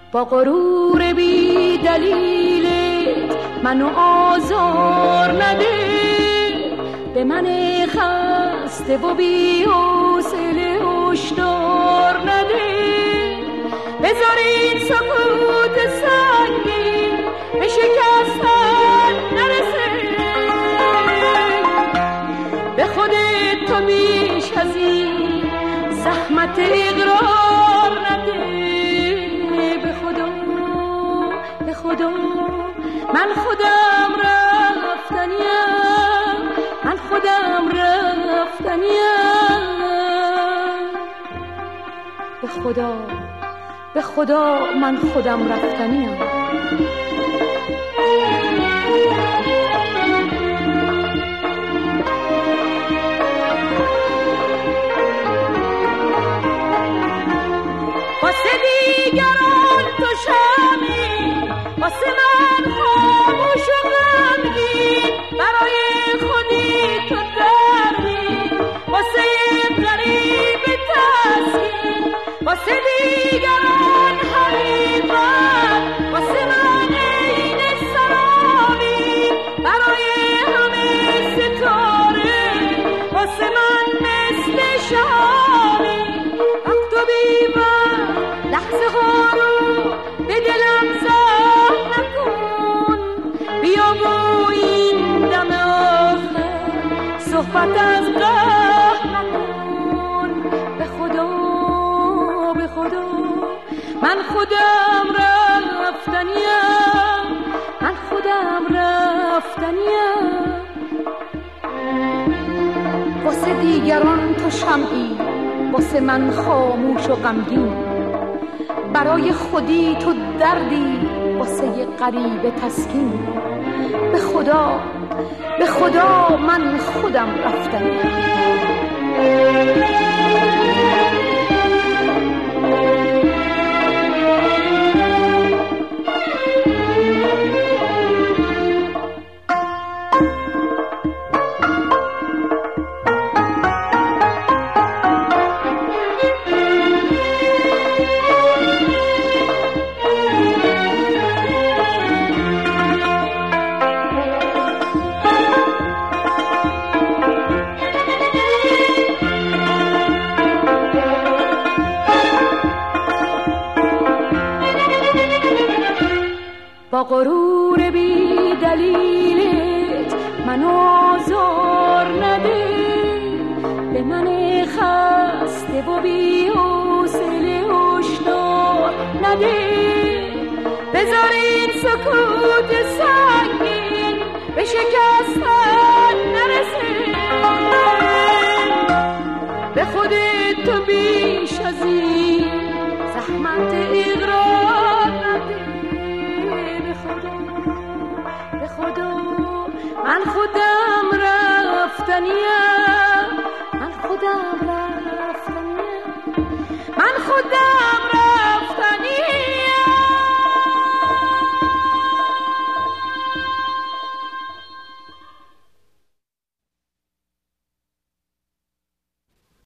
با غرور بی دلیلت منو آزار نده، به من خسته و بی حوصله هشدار نده. بذار این سکوت سنگین به شکستن نرسه، به خودت تو بیش از این زحمت اقرار نده. به خدا من خودم رفتنیم، من خودم رفتنیم. به خدا من خودم رفتنیم. واسه دیگران تو شمی، واسه من خاموش و غمگین، برای خودی تو دردی، واسه غریب تسکین، واسه دیگران حقیقت، واسه من عین سرامی، برای همه ستاره، واسه من مثل شامی. وقت و بی‌وقت لحظه ها رو به دلم زهر نکن، بیا با این دم آخر صحبت از قهر نکن. به خدا من خودم رفتنیم، من خودم رفتنیم. واسه دیگران تو شمعی، واسه من خاموش و غمگین، برای خودی تو دردی، واسه یه غریب تسکین. به خدا من خودم رفتنیم. با غرور بی دلیلت منو آزار نده، به من خسته و بی حوصله هشدار نده. بذار این سکوت سنگین به شکستن نرسه، به خودت تو بیش از این زحمت اقرار نده. به خدا من خودم رفتنیم، من خودم رفتنیم، من خودم